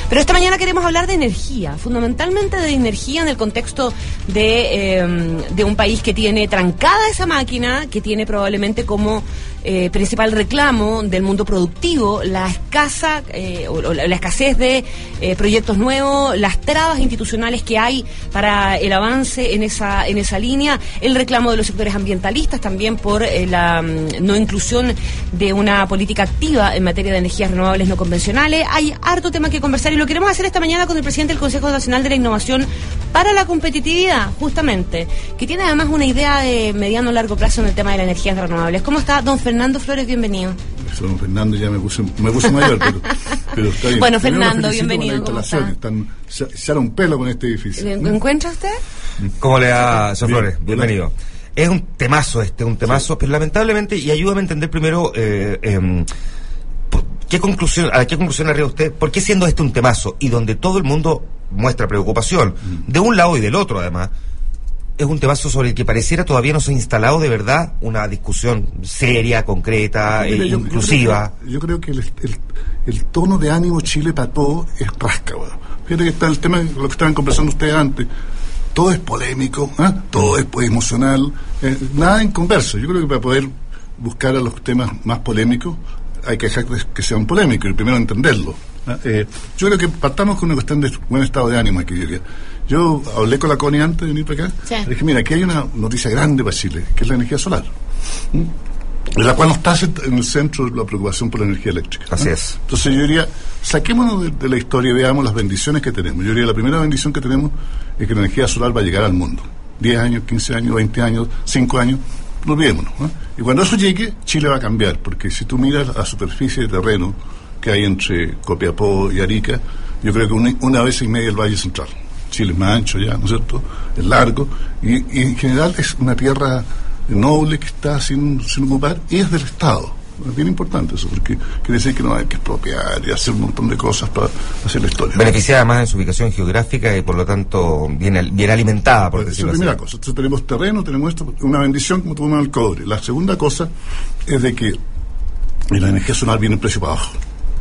Pero esta mañana queremos hablar de energía, fundamentalmente de energía en el contexto de un país que tiene trancada esa máquina, que tiene probablemente como principal reclamo del mundo productivo la escasez de proyectos nuevos, las trabas institucionales que hay para el avance en esa línea, el reclamo de los sectores ambientalistas también por la no inclusión de una política activa en materia de energías renovables no convencionales. Hay harto tema que conversar y lo queremos hacer esta mañana con el presidente del Consejo Nacional de la Innovación para la Competitividad, justamente, que tiene además una idea de mediano o largo plazo en el tema de las energías renovables. ¿Cómo está, don Fernando Flores? Bienvenido. Don Fernando ya me puse mayor, pero está bien. Bueno, Fernando, bienvenido. ¿Cómo está? Se hará un pelo con este edificio. ¿Lo encuentra usted? ¿Cómo le va, señor Flores? Bienvenido. Es un temazo, sí. Pero lamentablemente, y ayúdame a entender primero, ¿a qué conclusión arriba usted? ¿Por qué siendo este un temazo y donde todo el mundo muestra preocupación, de un lado y del otro además, es un temazo sobre el que pareciera todavía no se ha instalado de verdad una discusión seria, concreta, inclusiva? Yo creo que el tono de ánimo Chile para todo es rasca, bueno. Fíjate que está el tema, lo que estaban conversando ustedes antes, todo es polémico, todo es emocional, nada en conversa. Yo creo que para poder buscar a los temas más polémicos hay que dejar que sean polémicos y primero entenderlo. Yo creo que partamos con una cuestión de buen estado de ánimo aquí, diría. Yo hablé con la Connie antes de venir para acá. Sí. Le dije, mira, aquí hay una noticia grande para Chile, que es la energía solar, de la cual no está en el centro de la preocupación por la energía eléctrica. Así es. Entonces yo diría, saquémonos de la historia y veamos las bendiciones que tenemos. Yo diría, la primera bendición que tenemos es que la energía solar va a llegar al mundo. 10 años, 15 años, 20 años, 5 años, no olvidémonos. Y cuando eso llegue, Chile va a cambiar, porque si tú miras la superficie de terreno que hay entre Copiapó y Arica, yo creo que una vez y media el Valle Central. Chile es más ancho ya, ¿no es cierto? Es largo, y en general es una tierra noble que está sin ocupar, y es del Estado. Es bien importante eso, porque quiere decir que no hay que expropiar y hacer un montón de cosas para hacer la historia. Beneficiada además en su ubicación geográfica y por lo tanto bien alimentada, por decirlo así. Esa es la primera cosa. Entonces tenemos terreno, tenemos esto, una bendición como tomamos el cobre. La segunda cosa es de que la energía solar viene en precio para abajo.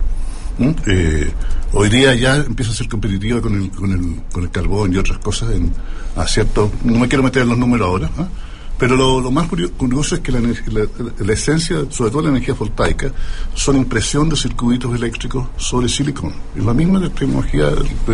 Hoy día ya empieza a ser competitiva con el carbón y otras cosas no me quiero meter en los números ahora, pero lo más curioso es que la esencia, sobre todo la energía voltaica, son impresión de circuitos eléctricos sobre silicón. Es la misma tecnología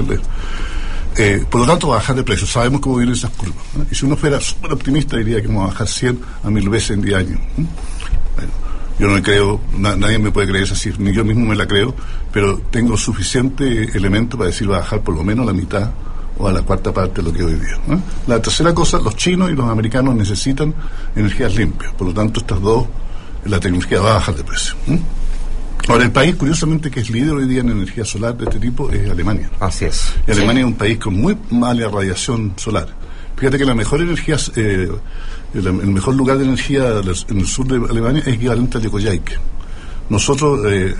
por lo tanto va a bajar de precio. Sabemos cómo vienen esas curvas, y si uno fuera súper optimista diría que vamos a bajar 100 a 1000 veces en 10 años. Bueno, yo no me creo, nadie me puede creer esa cifra, ni yo mismo me la creo, pero tengo suficiente elemento para decir va a bajar por lo menos a la mitad o a la cuarta parte de lo que hoy día. La tercera cosa, los chinos y los americanos necesitan energías limpias, por lo tanto estas dos, la tecnología va a bajar de precio. Ahora, el país, curiosamente, que es líder hoy día en energía solar de este tipo es Alemania. Así es. Y Alemania es un país con muy mala radiación solar. Fíjate que la mejor energía, el mejor lugar de energía en el sur de Alemania es equivalente al de Coyhaique. Nosotros,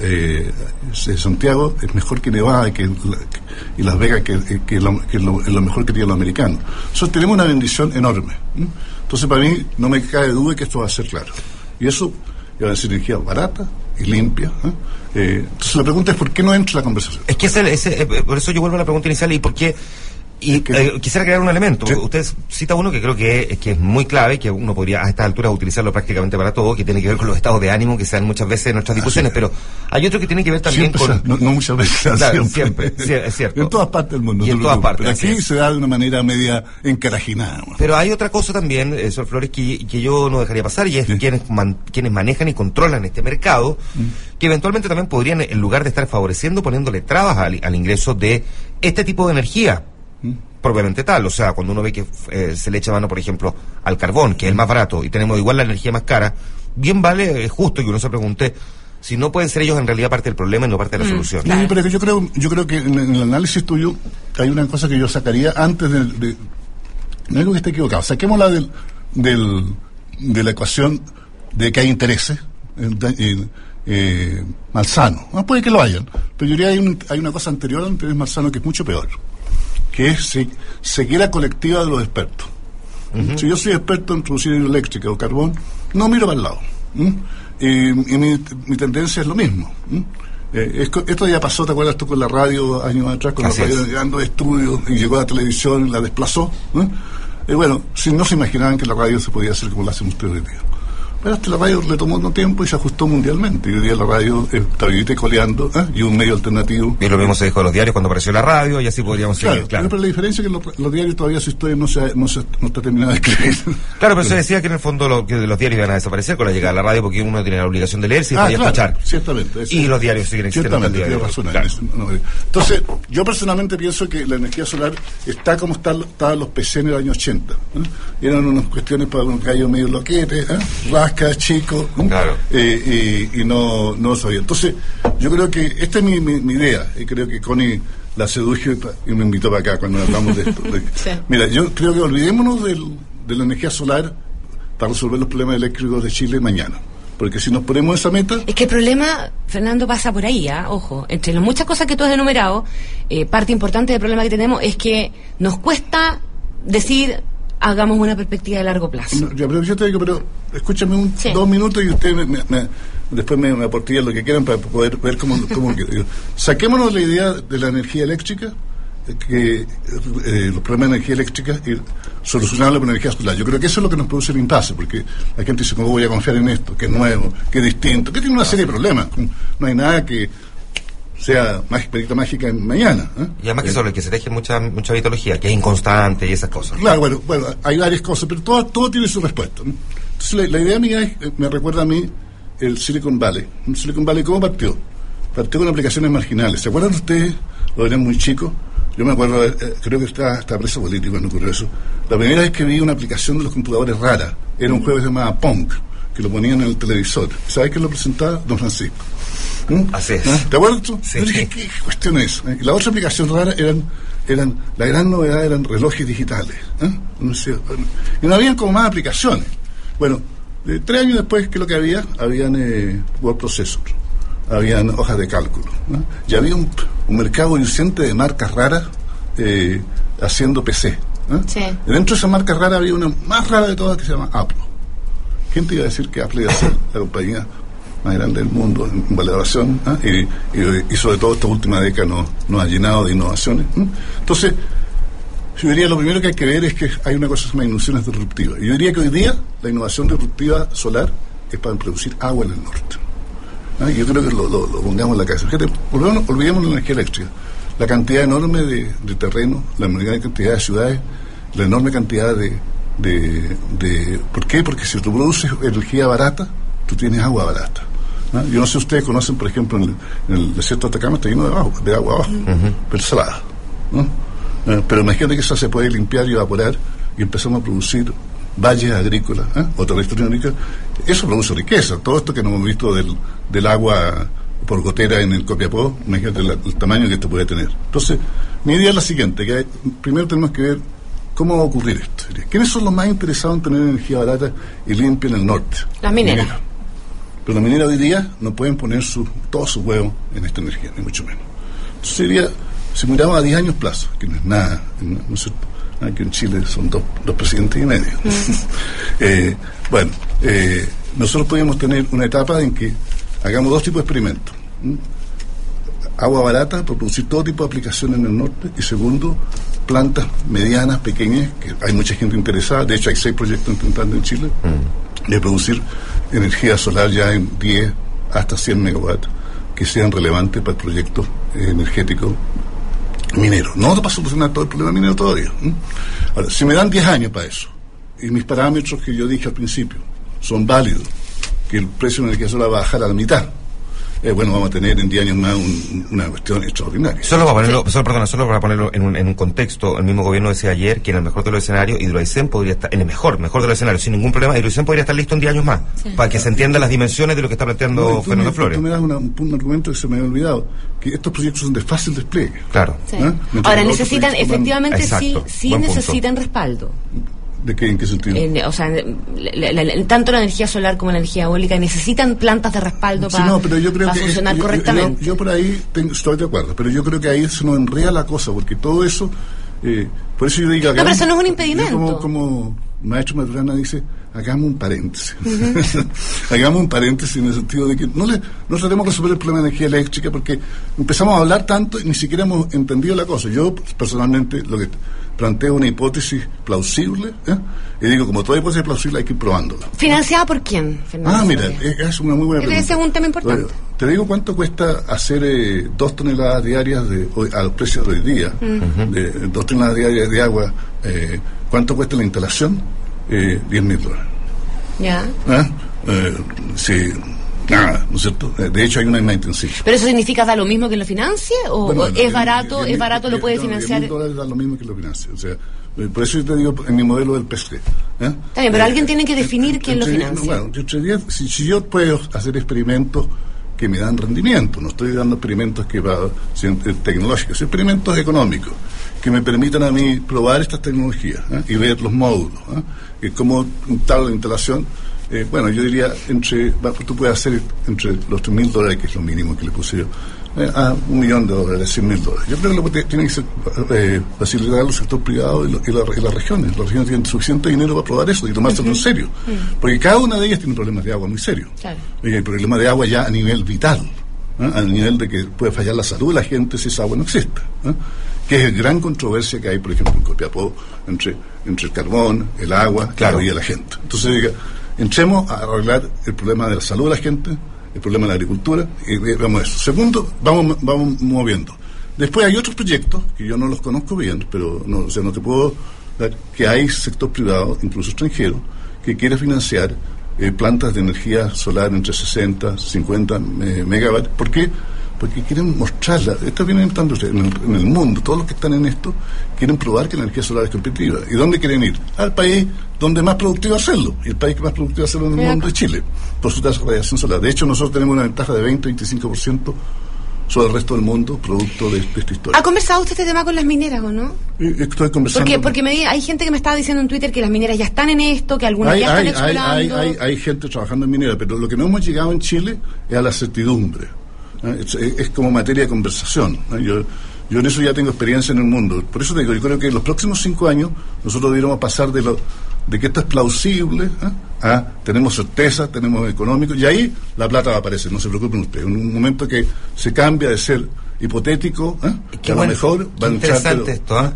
Santiago es mejor que Nevada y Las Vegas, que es lo mejor que tienen los americanos. Nosotros tenemos una bendición enorme. Entonces, para mí, no me cabe duda que esto va a ser claro. Y eso va a ser energía barata y limpia. Entonces, la pregunta es: ¿por qué no entra la conversación? Es que por eso yo vuelvo a la pregunta inicial: ¿y por qué? Y quisiera crear un elemento. Sí. Usted cita uno que creo que es muy clave, que uno podría a estas alturas utilizarlo prácticamente para todo, que tiene que ver con los estados de ánimo que se dan muchas veces en nuestras discusiones, pero hay otro que tiene que ver también siempre, con... No muchas veces, claro, siempre, es cierto. En todas partes del mundo. Y en todas partes. Pero aquí se da de una manera media encarajinada. Pero hay otra cosa también, señor Flores, que yo no dejaría pasar, y es quienes manejan y controlan este mercado, que eventualmente también podrían, en lugar de estar favoreciendo, poniéndole trabas al ingreso de este tipo de energía propiamente tal. O sea, cuando uno ve que se le echa mano, por ejemplo, al carbón, que es el más barato, y tenemos igual la energía más cara, bien vale, es justo que uno se pregunte si no pueden ser ellos en realidad parte del problema y no parte de la solución. Sí, pero yo creo que en el análisis tuyo hay una cosa que yo sacaría antes de no digo que esté equivocado, saquémosla de la ecuación de que hay intereses malsanos. No puede que lo hayan, pero yo diría hay una cosa anterior al interés malsano que es mucho peor, que es ceguera colectiva de los expertos. Si yo soy experto en producir energía eléctrica o carbón, no miro para el lado. Y mi tendencia es lo mismo. Esto ya pasó, ¿te acuerdas tú con la radio años atrás, con la radio llegando de estudios y llegó a la televisión y la desplazó? Bueno, si no se imaginaban que la radio se podía hacer como la hacen ustedes hoy día. Pero hasta la radio le tomó un tiempo y se ajustó mundialmente. Y hoy día la radio está ahorita coleando, y un medio alternativo. Y lo mismo se dijo de los diarios cuando apareció la radio, y así podríamos seguir. Claro. Pero la diferencia es que los diarios todavía su historia no está terminada de escribir. Claro, pero se decía que en el fondo que los diarios iban a desaparecer con la llegada de la radio, porque uno tiene la obligación de leerse y podía escuchar. Ciertamente. Y los diarios siguen existiendo. Ciertamente, tiene razón. Claro. Entonces, yo personalmente pienso que la energía solar está como estaban los PC en el año 80. Eran unas cuestiones para un gallo medio loquete, rasca, chico. Claro. Y no sabía. Entonces, yo creo que esta es mi idea, y creo que Connie la seduje y me invitó para acá cuando hablamos de esto. Sí. Mira, yo creo que olvidémonos de la energía solar para resolver los problemas eléctricos de Chile mañana. Porque si nos ponemos esa meta... Es que el problema, Fernando, pasa por ahí, ojo. Entre las muchas cosas que tú has enumerado, parte importante del problema que tenemos es que nos cuesta decir... hagamos una perspectiva de largo plazo. No, pero yo te digo, pero escúchame 2 minutos y usted después me aportillan lo que quieran para poder ver cómo saquémonos la idea de la energía eléctrica, que los problemas de energía eléctrica y solucionarlo con energía solar. Yo creo que eso es lo que nos produce el impasse, porque la gente dice, ¿cómo voy a confiar en esto? Que es nuevo, que es distinto, que tiene una serie de problemas. No hay nada que sea perita mágica en mañana. Y además que sobre el que se teje mucha mitología, que es inconstante y esas cosas. Claro, bueno, hay varias cosas, pero todo tiene su respuesta, ¿no? Entonces la idea mía me recuerda a mí el Silicon Valley. ¿El Silicon Valley cómo partió? Partió con aplicaciones marginales. ¿Se acuerdan ustedes? Lo eran muy chicos. Yo me acuerdo, creo que estaba preso político cuando ocurrió eso. La primera vez que vi una aplicación de los computadores rara, era un juego que se llamaba Punk, que lo ponían en el televisor. ¿Sabes quién lo presentaba? Don Francisco. Así es. ¿Te acuerdas tú? Sí. Yo dije, ¿qué cuestión es? Y la otra aplicación rara eran la gran novedad eran relojes digitales. Y no habían como más aplicaciones. Bueno, 3 años después, ¿qué es lo que había? Habían word processor, habían hojas de cálculo, y había un mercado inocente de marcas raras haciendo PC. Sí. Y dentro de esa marca rara había una más rara de todas que se llama Apple. ¿Quién te iba a decir que Apple iba a ser la compañía más grande del mundo en valoración? Y sobre todo esta última década nos ha llenado de innovaciones. Entonces, yo diría lo primero que hay que ver es que hay una cosa que se llama innovaciones disruptivas. Y yo diría que hoy día la innovación disruptiva solar es para producir agua en el norte. Yo creo que lo pongamos en la cabeza. Fíjate, olvidemos la energía eléctrica. La cantidad enorme de terreno, la enorme cantidad de ciudades, la enorme cantidad de ¿por qué? Porque si tú produces energía barata, tú tienes agua barata. Yo no sé si ustedes conocen, por ejemplo, en el desierto de Atacama está lleno de agua abajo, pero salada. Pero imagínate que eso se puede limpiar y evaporar y empezamos a producir valles agrícolas o territorios agrícolas. Eso produce riqueza. Todo esto que nos hemos visto del agua por gotera en el Copiapó, imagínate el tamaño que esto puede tener. Entonces, mi idea es la siguiente, que primero tenemos que ver cómo va a ocurrir esto. ¿Quiénes son los más interesados en tener energía barata y limpia en el norte? Las mineras. Pero las mineras hoy día no pueden poner todos sus huevos en esta energía, ni mucho menos. Entonces sería, si miramos a 10 años plazo, que no es nada, ¿no es cierto? Aquí en Chile son dos presidentes y medio. Nosotros podríamos tener una etapa en que hagamos 2 tipos de experimentos. Agua barata para producir todo tipo de aplicaciones en el norte, y segundo, plantas medianas, pequeñas, que hay mucha gente interesada. De hecho, hay 6 proyectos intentando en Chile de producir energía solar ya en 10 hasta 100 megawatts que sean relevantes para el proyecto energético minero. No para solucionar todo el problema minero todavía. Ahora, si me dan 10 años para eso, y mis parámetros que yo dije al principio son válidos, que el precio de la energía solar va a bajar a la mitad, vamos a tener en 10 años más una cuestión extraordinaria. Solo para ponerlo en un contexto, el mismo gobierno decía ayer que en el mejor de los escenarios Hidroaicén podría estar, en el mejor de los escenarios, sin ningún problema, Hidroaicén podría estar listo en 10 años más, para que se entiendan las dimensiones de lo que está planteando Fernando Flores. Tú me das un argumento que se me había olvidado, que estos proyectos son de fácil despliegue. Claro. Sí. Ahora necesitan, efectivamente, sí necesitan respaldo. ¿De qué? ¿En qué sentido? Tanto la energía solar como la energía eólica necesitan plantas de respaldo para funcionar correctamente. Yo por ahí estoy de acuerdo, pero yo creo que ahí se nos enreda la cosa, porque todo eso, por eso yo digo... pero eso no es un impedimento. Como Maestro Maturana dice, hagamos un paréntesis. Hagamos un paréntesis en el sentido de que no tratemos de resolver el problema de energía eléctrica, porque empezamos a hablar tanto y ni siquiera hemos entendido la cosa. Yo, personalmente, lo que planteo una hipótesis plausible, y digo, como toda hipótesis plausible, hay que ir probándola. ¿Financiada por quién, Fernando? Mira, es una muy buena pregunta. Ese es un tema importante. Te digo cuánto cuesta hacer 2 toneladas diarias a los precios de hoy día, de 2 toneladas diarias de agua. ¿Cuánto cuesta la instalación? $10,000. Ya. Sí, nada, ¿no es cierto? De hecho, hay una más intensiva. ¿Pero eso significa da lo mismo que lo financie? ¿O es barato, lo puede financiar? $10,000 da lo mismo que lo financie. O sea, por eso yo te digo en mi modelo del PSC. Está bien, pero alguien tiene que definir quién lo financia. Bueno, si yo puedo hacer experimentos que me dan rendimiento, no estoy dando experimentos tecnológicos, experimentos económicos que me permitan a mí probar estas tecnologías y ver los módulos, cómo tal la instalación. Bueno, yo diría tú puedes hacer entre los $3,000, que es lo mínimo que le puse yo, a $1 millón, $100,000. Yo creo que tiene que ser facilitar al sector privado y las regiones. Las regiones tienen suficiente dinero para probar eso y tomárselo en serio. Porque cada una de ellas tiene problemas de agua muy serios. Claro. Y hay problemas de agua ya a nivel vital, a nivel de que puede fallar la salud de la gente si esa agua no existe. Que es gran controversia que hay, por ejemplo, en Copiapó, entre el carbón, el agua, claro, y la gente. Entonces, entremos a arreglar el problema de la salud de la gente, el problema de la agricultura, y veamos eso. Segundo, vamos moviendo. Después hay otros proyectos, que yo no los conozco bien, pero no te puedo dar, que hay sector privado, incluso extranjero, que quiere financiar plantas de energía solar entre 60, 50 megawatts. ¿Por qué? Porque quieren mostrarla. Esto viene entrando en el mundo. Todos los que están en esto quieren probar que la energía solar es competitiva. ¿Y dónde quieren ir? Al país donde es más productivo hacerlo. Y el país que más productivo hacerlo en el mundo es Chile, por su tasa de radiación solar. De hecho, nosotros tenemos una ventaja de 20-25% sobre el resto del mundo, producto de esta historia. ¿Ha conversado usted este tema con las mineras o no? Estoy conversando. Porque hay gente que me estaba diciendo en Twitter que las mineras ya están en esto, que algunas ya están explorando. Hay gente trabajando en minera, pero lo que no hemos llegado en Chile es a la certidumbre. Es como materia de conversación. Yo en eso ya tengo experiencia en el mundo. Por eso te digo, yo creo que en los próximos 5 años nosotros deberíamos pasar de que esto es plausible a tenemos certeza, tenemos económico, y ahí la plata va a aparecer, no se preocupen ustedes. En un momento que se cambia de ser hipotético, que a lo mejor va a entrar. Interesante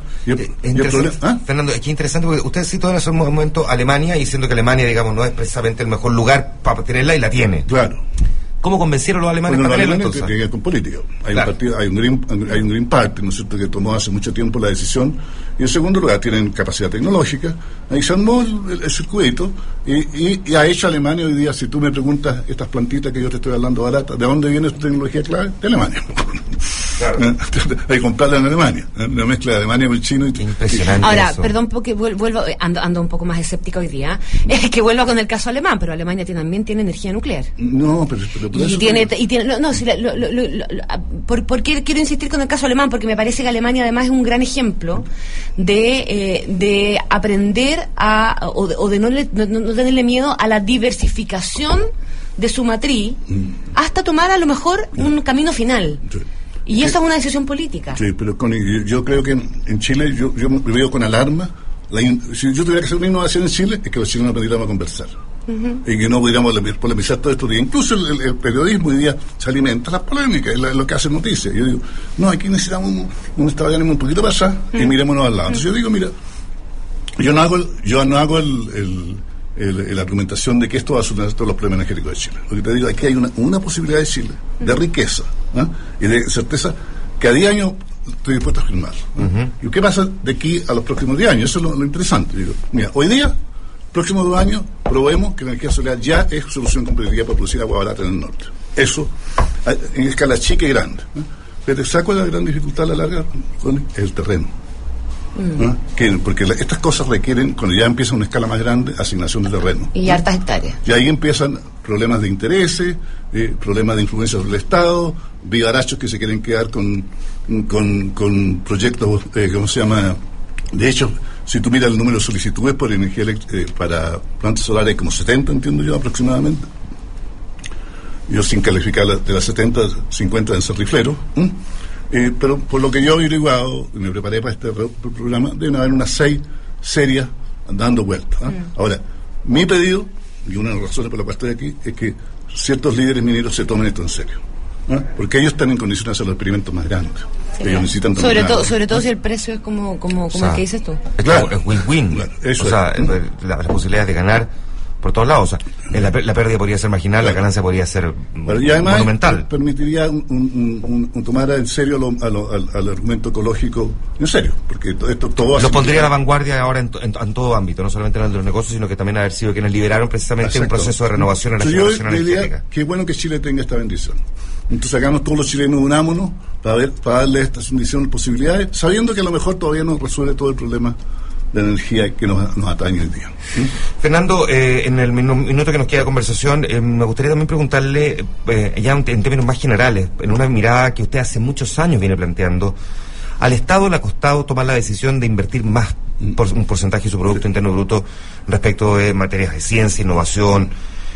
esto, Fernando, es que interesante porque usted citó en ese momento Alemania, y diciendo que Alemania, digamos, no es precisamente el mejor lugar para tenerla, y la tiene. Claro. ¿Cómo convencieron los alemanes para tenerla, entonces? Tiene que ver con política. Hay un partido, hay un Green Party, ¿no es cierto?, que tomó hace mucho tiempo la decisión. Y en segundo lugar, tienen capacidad tecnológica. Ahí se armó el circuito y ha hecho Alemania hoy día. Si tú me preguntas, estas plantitas que yo te estoy hablando baratas, ¿de dónde viene esta tecnología clave? De Alemania. Claro. Hay que comprarla en Alemania. Una mezcla de Alemania con el chino. Impresionante. Ahora, eso. Perdón, porque vuelvo, ando un poco más escéptica hoy día. Es que vuelva con el caso alemán, pero Alemania también tiene energía nuclear. No, pero por eso ¿Por qué quiero insistir con el caso alemán? Porque me parece que Alemania además es un gran ejemplo de aprender o de no tenerle miedo a la diversificación de su matriz hasta tomar a lo mejor un camino final. Sí. Y esa es una decisión política. Sí, pero yo creo que en Chile yo me veo con alarma. Si yo tuviera que hacer una innovación en Chile, es que los chilenos aprendiéramos a conversar. Y que no pudiéramos polemizar todo esto. Incluso el periodismo hoy día se alimenta la polémica, es lo que hace noticias. Yo digo, no, aquí necesitamos un estado de ánimo un poquito para allá y mirémonos al lado. Entonces yo digo, mira, yo no hago la argumentación de que esto va a solucionar todos los problemas energéticos de Chile. Lo que te digo, aquí hay una posibilidad de Chile, de riqueza y de certeza, que a 10 años estoy dispuesto a firmar. ¿Y qué pasa de aquí a los próximos 10 años? Eso es lo interesante. Digo, mira, hoy día, próximos 2 años, probemos que la energía solar ya es solución competitiva para producir agua barata en el norte. Eso, en escala chica y grande. Pero saco la gran dificultad a la larga con el terreno. Porque estas cosas requieren, cuando ya empieza una escala más grande, asignación de terreno. Y hartas hectáreas. Y ahí empiezan problemas de intereses, problemas de influencia sobre el Estado, vivarachos que se quieren quedar con proyectos, ¿cómo se llama? De hecho, si tú miras el número de solicitudes por energía para plantas solares, como 70, entiendo yo, aproximadamente. Yo sin calificar de las 70, 50 en ser riflero. Pero por lo que yo he averiguado, y me preparé para este programa, deben haber unas 6 serias dando vueltas. Ahora, Mi pedido, y una de las razones por la cual estoy aquí, es que ciertos líderes mineros se tomen esto en serio, ¿no? Porque ellos están en condiciones de hacer los experimentos más grandes. Ellos necesitan sobre todo si el precio es como el que dices tú. Claro, es win-win. Claro, las posibilidades de ganar por todos lados. O sea, la pérdida podría ser marginal, claro. La ganancia podría ser y además monumental. Permitiría tomar en serio al argumento ecológico en serio, porque esto todo lo pondría a la vanguardia ahora en todo ámbito, no solamente en el de los negocios, sino que también haber sido quienes lideraron precisamente un proceso de renovación en la generación energética. Qué bueno que Chile tenga esta bendición. Entonces hagamos todos los chilenos, unámonos para darle a esta bendición posibilidades, sabiendo que a lo mejor todavía no resuelve todo el problema de energía que nos atañe hoy día. ¿Sí? Fernando, en el minuto que nos queda de conversación, me gustaría también preguntarle, ya en términos más generales, en una mirada que usted hace muchos años viene planteando, al Estado le ha costado tomar la decisión de invertir más por un porcentaje de su Producto Interno Bruto respecto de materias de ciencia, innovación.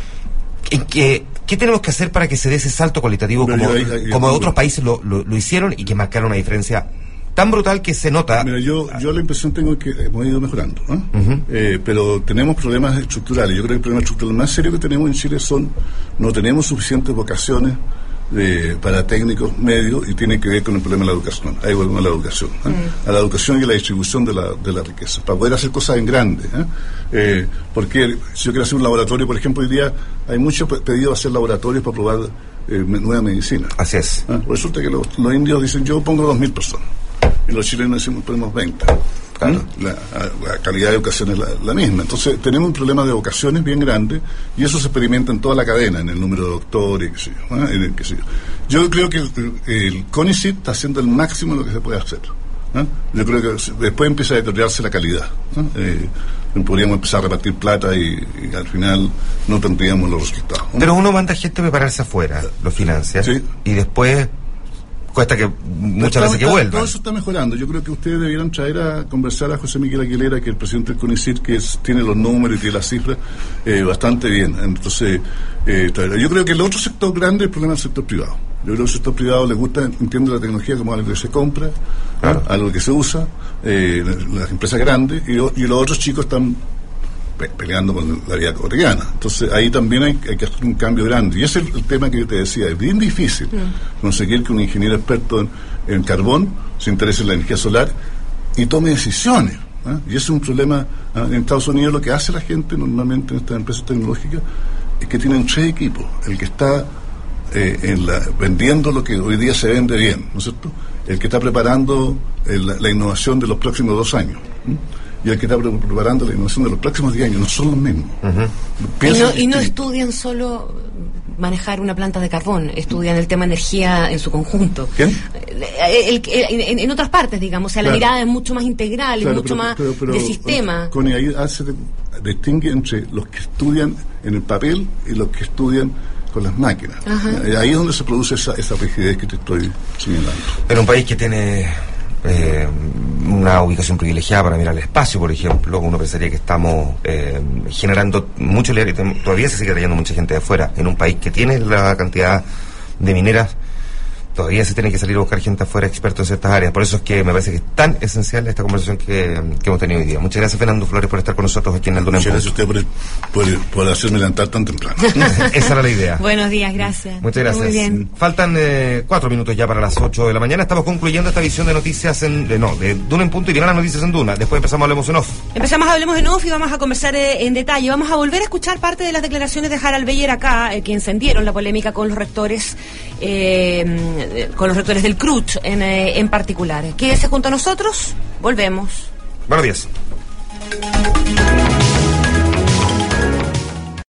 ¿Qué tenemos que hacer para que se dé ese salto cualitativo como otros países lo hicieron y que marcaron una diferencia tan brutal que se nota? Mira, yo la impresión tengo que hemos ido mejorando, ¿no? Pero tenemos problemas estructurales. Yo creo que el problema estructural más serio que tenemos en Chile no tenemos suficientes vocaciones para técnicos medios, y tiene que ver con el problema de la educación. Ahí volvemos a la educación, a la educación y a la distribución de la riqueza, para poder hacer cosas en grande. Porque si yo quiero hacer un laboratorio, por ejemplo, hoy día hay mucho pedido a hacer laboratorios para probar nueva medicina. Así es. Resulta que los indios dicen, yo pongo 2.000 personas, y los chilenos decimos, ponemos 20. Claro. La calidad de educación es la misma. Entonces tenemos un problema de vocaciones bien grande, y eso se experimenta en toda la cadena, en el número de doctores, qué sé yo. Yo creo que el CONICYT está haciendo el máximo de lo que se puede hacer. Yo creo que después empieza a deteriorarse la calidad. Podríamos empezar a repartir plata y al final no tendríamos los resultados. Pero uno manda gente a prepararse afuera, lo financia, ¿sí? Y después cuesta que muchas veces que vuelvan. Todo eso está mejorando. Yo creo que ustedes debieran traer a conversar a José Miguel Aguilera, que es el presidente del CONICYT, que tiene los números y tiene las cifras bastante bien. Entonces, yo creo que el otro sector grande es el problema del sector privado. Yo creo que el sector privado le gusta, entiende la tecnología como algo que se compra, claro, algo que se usa, las empresas grandes, y los otros chicos están peleando con la vida cotidiana. Entonces ahí también hay que hacer un cambio grande, y ese es el tema que yo te decía. Es bien difícil conseguir que un ingeniero experto en carbón se interese en la energía solar y tome decisiones, y ese es un problema. En Estados Unidos lo que hace la gente normalmente en estas empresas tecnológicas es que tienen 3 equipos: el que está vendiendo lo que hoy día se vende bien, ¿no es cierto?, el que está preparando la innovación de los próximos 2 años, y el que está preparando la innovación de los próximos 10 años. No son los mismos. Y no estudian solo manejar una planta de carbón, estudian el tema energía en su conjunto. ¿Quién? En otras partes, digamos, o sea, claro, la mirada es mucho más integral, es mucho más de sistema. Ahí distingue entre los que estudian en el papel y los que estudian con las máquinas. Ahí es donde se produce esa rigidez que te estoy señalando. En un país que tiene una ubicación privilegiada para mirar el espacio, por ejemplo, uno pensaría que estamos generando mucho, todavía se sigue trayendo mucha gente de afuera. En un país que tiene la cantidad de mineras, todavía se tiene que salir a buscar gente afuera, expertos en ciertas áreas. Por eso es que me parece que es tan esencial esta conversación que hemos tenido hoy día. Muchas gracias, Fernando Flores, por estar con nosotros aquí en el Duna en Punto. Muchas gracias a usted por hacerme levantar tan temprano. Esa era la idea. Buenos días, gracias. Muchas gracias. Muy bien. Faltan 4 minutos ya para las 8 de la mañana. Estamos concluyendo esta visión de noticias de Duna en Punto, y vienen las noticias en Duna. Después empezamos a Hablemos en Off. Empezamos a Hablemos en Off y vamos a conversar en detalle. Vamos a volver a escuchar parte de las declaraciones de Harald Beyer acá, que encendieron la polémica con los rectores del CRUCH en particular. Quédese junto a nosotros, volvemos. Buenos días.